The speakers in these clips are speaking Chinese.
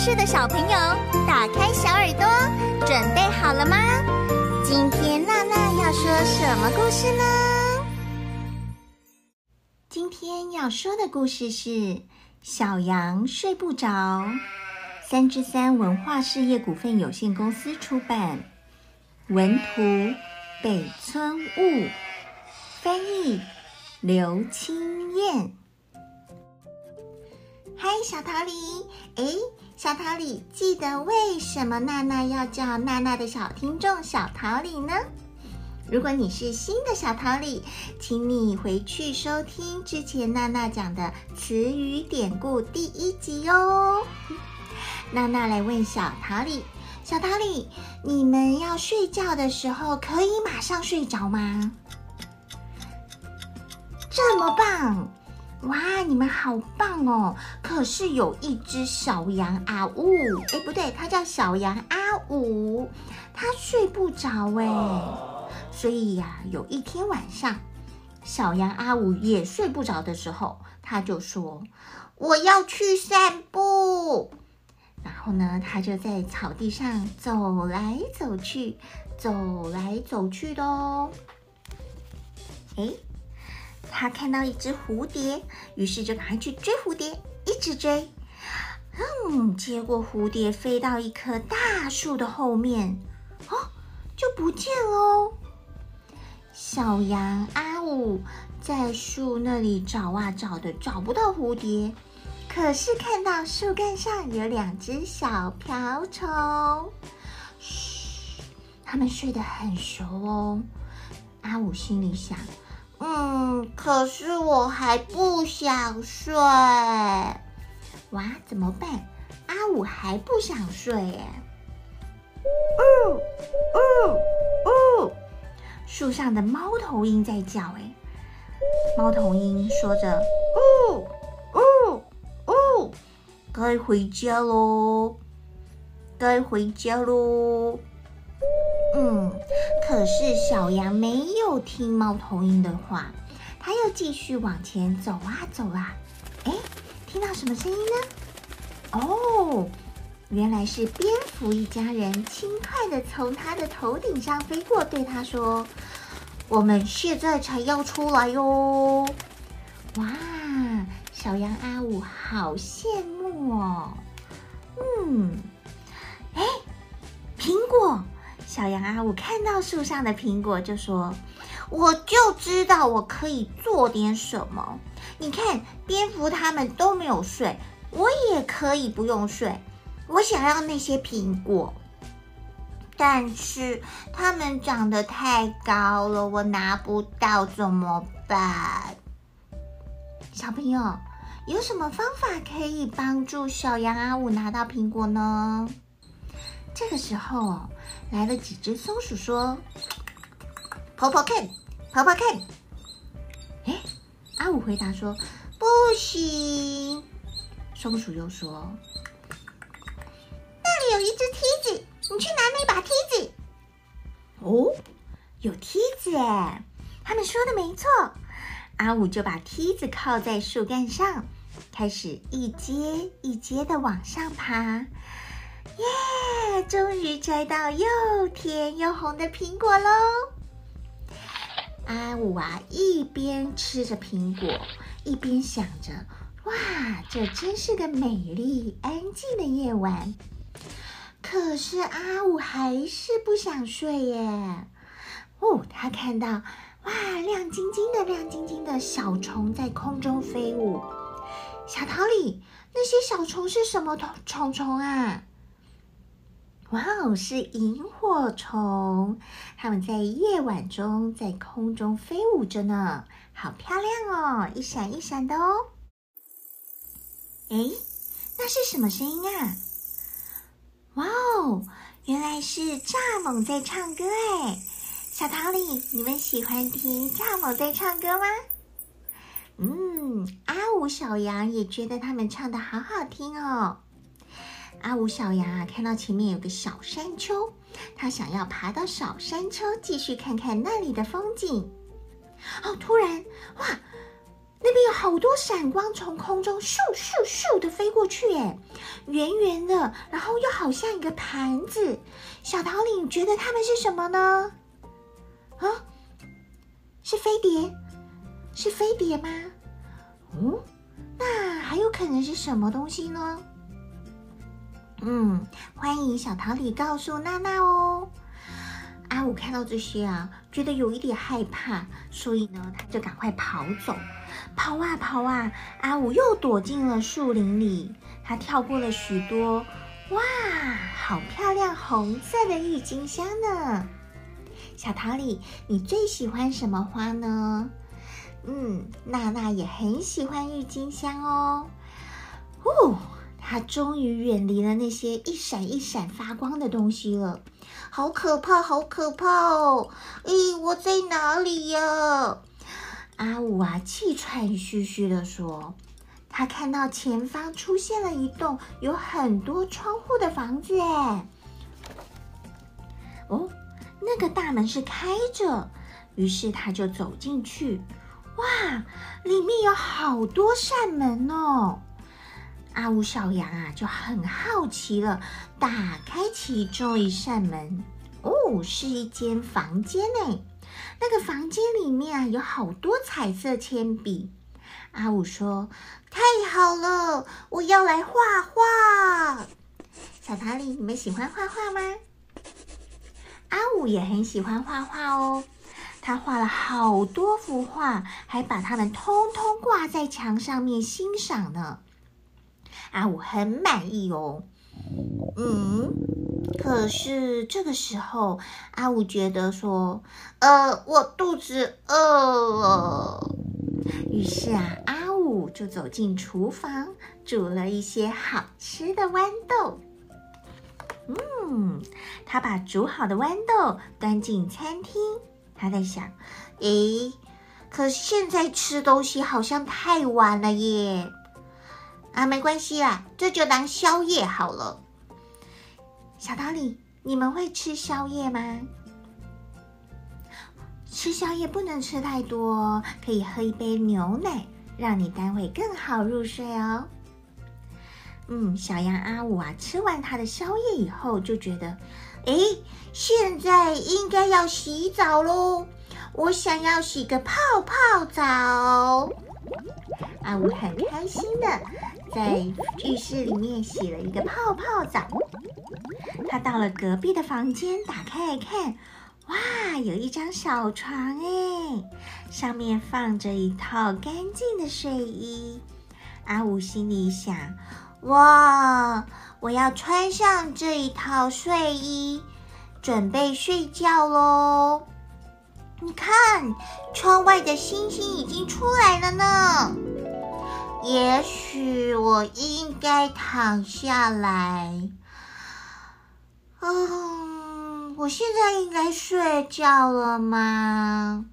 事的小朋友，打开小耳朵，准备好了吗？今天娜娜要说什么故事呢？今天要说的故事是小羊睡不着，3之3文化事业股份有限公司出版，文图北村雾，翻译刘清燕。嗨，小桃李，小桃李，记得为什么娜娜要叫娜娜的小听众小桃李呢？如果你是新的小桃李，请你回去收听之前娜娜讲的词语典故第1集哦。娜娜来问小桃李，小桃李，你们要睡觉的时候可以马上睡着吗？这么棒！哇，你们好棒哦！可是有一只小羊阿呜，不对，它叫小羊阿五，它睡不着所以呀，有一天晚上，小羊阿五也睡不着的时候，他就说：“我要去散步。”然后呢，他就在草地上走来走去，走来走去的哦。他看到一只蝴蝶，于是就赶快去追蝴蝶，一直追。结果蝴蝶飞到一棵大树的后面，就不见了。小羊阿五在树那里找啊找的，找不到蝴蝶，可是看到树干上有2只小瓢虫。嘘，它们睡得很熟哦。阿五心里想，可是我还不想睡。哇，怎么办？阿五还不想睡树上的猫头鹰在叫猫头鹰说着该回家咯，该回家咯。可是小羊没有听猫头鹰的话，它又继续往前走啊走啊。听到什么声音呢？原来是蝙蝠一家人轻快地从它的头顶上飞过，对它说：“我们现在才要出来哟。”哇，小羊阿五好羡慕哦。苹果！小羊阿五看到树上的苹果就说：“我就知道我可以做点什么。你看，蝙蝠他们都没有睡，我也可以不用睡。我想要那些苹果，但是它们长得太高了，我拿不到，怎么办？”小朋友，有什么方法可以帮助小羊阿五拿到苹果呢？这个时候来了几只松鼠说：“跑跑看，跑跑看。”阿五回答说：“不行。”松鼠又说：“那里有一只梯子，你去拿那把梯子。”有梯子耶！他们说的没错。阿五就把梯子靠在树干上，开始一阶一阶的往上爬。终于摘到又甜又红的苹果喽！阿五一边吃着苹果，一边想着：哇，这真是个美丽安静的夜晚。可是阿五还是不想睡耶。他看到亮晶晶的小虫在空中飞舞。小桃李，那些小虫是什么虫啊？是萤火虫，它们在夜晚中在空中飞舞着呢，好漂亮哦，一闪一闪的哦。那是什么声音啊？原来是蚱蜢在唱歌小桃李，你们喜欢听蚱蜢在唱歌吗？阿五小羊也觉得他们唱得好好听哦。阿五小羊看到前面有个小山丘，他想要爬到小山丘继续看看那里的风景。突然那边有好多闪光从空中咻咻咻的飞过去，哎，圆圆的，然后又好像一个盘子。小桃李，你觉得它们是什么呢？啊，是飞碟？是飞碟吗？哦，那还有可能是什么东西呢？欢迎小桃李告诉娜娜哦。阿五看到这些啊，觉得有一点害怕，所以呢，他就赶快跑走。跑啊跑啊，阿五又躲进了树林里。他跳过了许多，哇，好漂亮红色的郁金香呢！小桃李，你最喜欢什么花呢？娜娜也很喜欢郁金香哦。他终于远离了那些一闪一闪发光的东西了，好可怕，好可怕哦！咦，我在哪里呀？阿五啊，气喘吁吁地说，他看到前方出现了一栋有很多窗户的房子，哎，哦，那个大门是开着，于是他就走进去，哇，里面有好多扇门哦。阿五小羊啊就很好奇了，打开其中一扇门，是一间房间呢。那个房间里面啊有好多彩色铅笔。阿五说：“太好了，我要来画画。”小桃李，你们喜欢画画吗？阿五也很喜欢画画哦，他画了好多幅画，还把它们通通挂在墙上面欣赏呢。阿五很满意哦。可是这个时候，阿五觉得说，我肚子饿了。于是啊，阿五就走进厨房，煮了一些好吃的豌豆。他把煮好的豌豆端进餐厅，他在想，可是现在吃东西好像太晚了耶。没关系啦，这就当宵夜好了。小桃李，你们会吃宵夜吗？吃宵夜不能吃太多，可以喝一杯牛奶，让你待会更好入睡哦。小羊阿五啊，吃完他的宵夜以后就觉得，现在应该要洗澡咯，我想要洗个泡泡澡。阿五很开心的在浴室里面洗了一个泡泡澡。他到了隔壁的房间，打开来看，哇，有一张小床哎，上面放着一套干净的睡衣。阿五心里想，哇，我要穿上这一套睡衣，准备睡觉咯。你看，窗外的星星已经出来了呢。也许我应该躺下来。我现在应该睡觉了吗？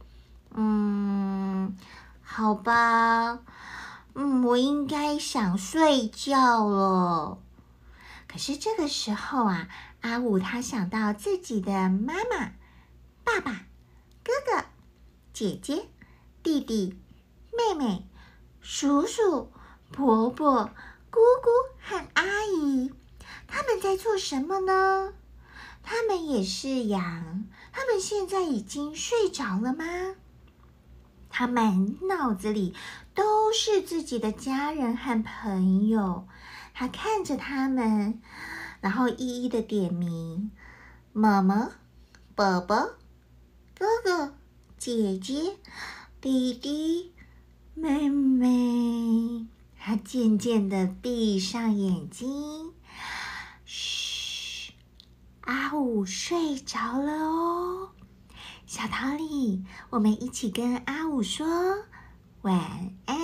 好吧。我应该想睡觉了。可是这个时候啊，阿五他想到自己的妈妈、爸爸、哥哥、姐姐、弟弟、妹妹、叔叔、伯伯、姑姑和阿姨，他们在做什么呢？他们也是羊，他们现在已经睡着了吗？他满脑子里都是自己的家人和朋友，他看着他们，然后一一的点名：妈妈、爸爸、哥哥、姐姐、弟弟、妹妹。他渐渐的闭上眼睛，嘘，阿五睡着了哦。小桃李，我们一起跟阿五说晚安。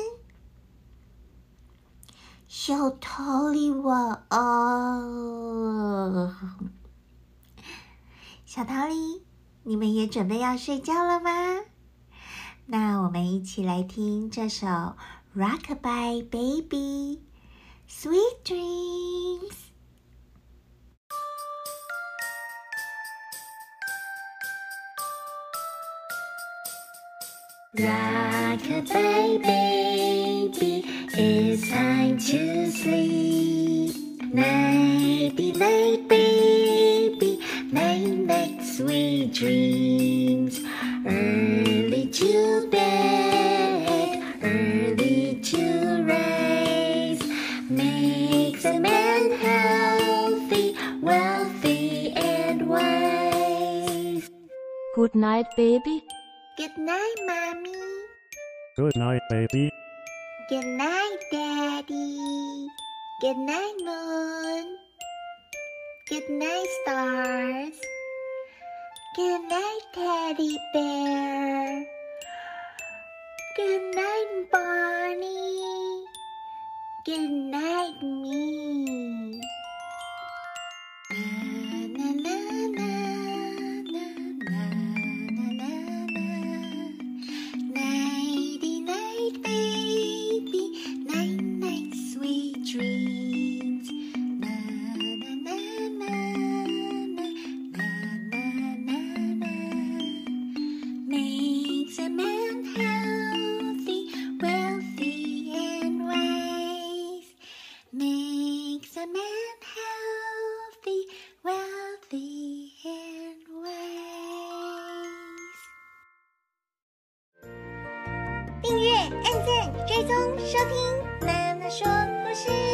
小桃李晚安。小桃李，你们也准备要睡觉了吗？那我们一起来听这首 Rockabye Baby Sweet Dreams。 Rock-a-bye baby, it's time to sleep. Nighty-night baby, night-night sweet dreams. Early to bed, early to rise, makes a man healthy, wealthy and wise. Good night, baby. Good night, Mommy. Good night, baby. Good night, Daddy. Good night, Moon. Good night, stars. Good night, Teddy Bear. Good night, Bonnie. Good night, me. Na, na, na, na, na, na, na, na. Nighty night, baby. Night, night, sweet dreams. Na, na, na, na, na, na, na, na, na. Makes a man healthy, wealthy, and wise. Makes a man healthy, wealthy, and wise. 订阅、按赞、追踪、收听，娜娜说故事。